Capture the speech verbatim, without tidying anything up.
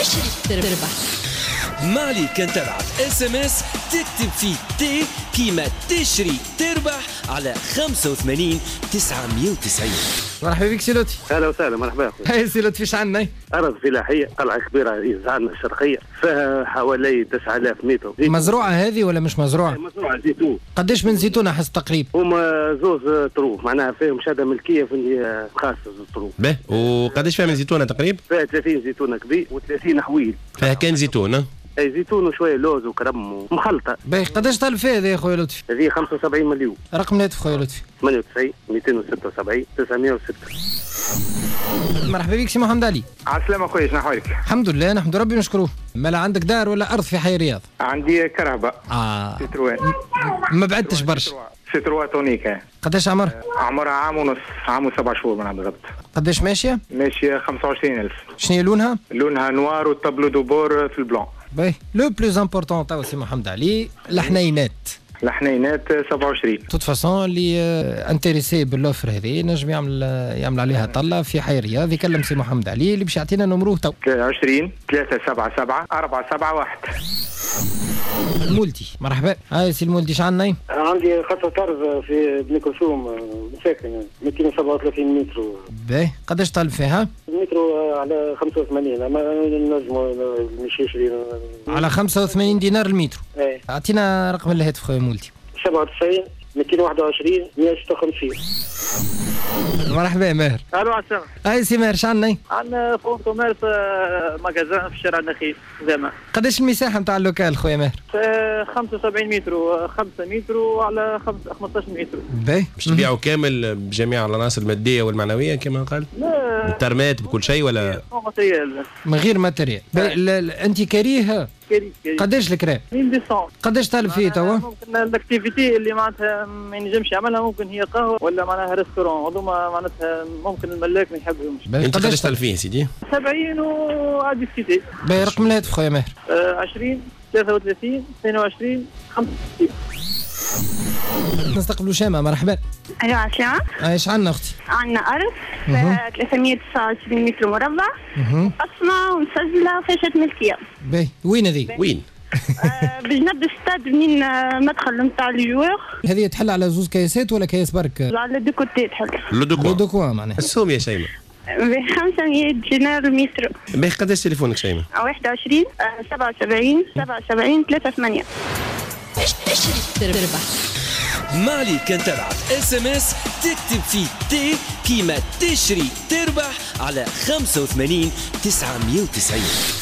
تشري تربح. مالي كان تبعت اس ام اس تكتب فيه تي كيما تشري تربح على خمسة وثمانين تسعمية وتسعين. مرحبا بك سي لطفي. اهلا وسهلا. مرحبا اخويا. هاي سي لطفي شعنا ارض فلاحيه قلعه كبيره يزعلنا الشرقيه فيها حوالي تسعة آلاف متر. مزروعه هذه ولا مش مزروعه؟ مزروعه زيتون. قداش من زيتون احس تقريبا؟ هما زوز طروف معناها فيهم شهاده ملكيه في خاصه زوز طروف. باهي وقداش فيها من زيتونه تقريبا؟ فيها ثلاثين زيتونه كبير و30 حويل. فيها كان زيتون؟ اي زيتون وشويه لوز وكرم ومخلطه. باهي قداش طالب فيها هذه يا خويا لطفي؟ هذه خمسة وسبعين مليون. رقم الهاتف خويا لطفي؟ ثمانية وتسعين مئتين وستة وسبعين تسعمية وستة. مرحبا بك سي محمد علي. على السلامة خويا، شنو أحوالك؟ الحمد لله نحمد ربي ونشكروه. مالا عندك دار ولا أرض في حي الرياض؟ عندي كرهبة. اه سيتروان. ما بعدتش برشا. سيتروان تونيكا. قداش عمرها؟ عمرها عام ونص، عام وسبع شهور من بالضبط. قداش ماشية؟ ماشية خمسة وعشرين ألف. شنو هي لونها؟ لونها نوار والطابلو دوبور في البلون. باهي لو بلوز امبورطون تاو سي محمد علي الحنينات. الحنينات سبعة وعشرين. توت فاسون اللي انتريسي بالاوفر هذه نجم يعمل يعمل عليها طله في حي الرياض يكلم سي محمد علي اللي باش يعطينا نمروه تو. عشرين ثلاثة سبعة سبعة أربعة سبعة واحد. المولدي. مرحبا. هاي سي المولدي شعنا؟ عندي خطة طرز في بن كلثوم ساكن مئتين وسبعة وثلاثين متر. باهي قداش طالب فيها؟ المترو على خمسة وثمانين اما نجموا مش عشرين. على خمسة وثمانين دينار المترو. ايه. اعطينا رقم الهاتف خويا مولدي. سبعة وتسعين مئتين وواحد وعشرين مئة وستة وخمسين. مرحبا ماهر. الو عسلامة. هاي سي ماهر شعنا؟ عندنا فوق كوميرس ماغازان في شارع النخيل زعما. قداش المساحه نتاع اللوكال خويا ماهر؟ خمسة وسبعين متر وخمسة متر وعلى خمسطاش متر. باهي باش تبيعوا كامل بجميع العناصر الماديه والمعنويه كما قال؟ لا بالترمات بكل شيء ولا؟ من غير ماتريال. انت كريه؟ كري كري. قداش الكرا؟ مين ديسون. قداش طالب فيه توا؟ ممكن الاكتيفيتي اللي معناتها ما ينجمش يعملها ممكن هي قهوه ولا معناها ريستورون هذوما معناتها ممكن الملاك ما يحبهمش. انت قداش طالب فيه سيدي؟ سبعين وعادي سيدي. باهي رقم الهاتف خويا ماهر. عشرين ثلاثة وثلاثين اثنين وعشرين خمسة وستين. نستقبلوا شامة. مرحبا. الو عسلامة. ايش عندنا اختي؟ عندنا أرض ثلاثمية وتسعة وعشرين متر مربع أصنع ومسجلة فاشة ملكية. باهي وين هذه؟ وين؟ بجنب الستاد منين مدخل نتاع الجوار. هذه تحل على زوز كياسات ولا كياس برك؟ على دو كوتي تحل. لو دوكوا. لو دوكوا معناها. السوم يا شيماء. بخمسمية دينار المتر. باهي قداش تليفونك شيماء؟ واحد وعشرين سبعة وسبعين سبعة وسبعين ثلاثة ثمانية. تشري تربح. مالي كان تبعت اس ام اس تكتب فيه تي كيما تشري تربح على خمسة وثمانين تسعمية وتسعين.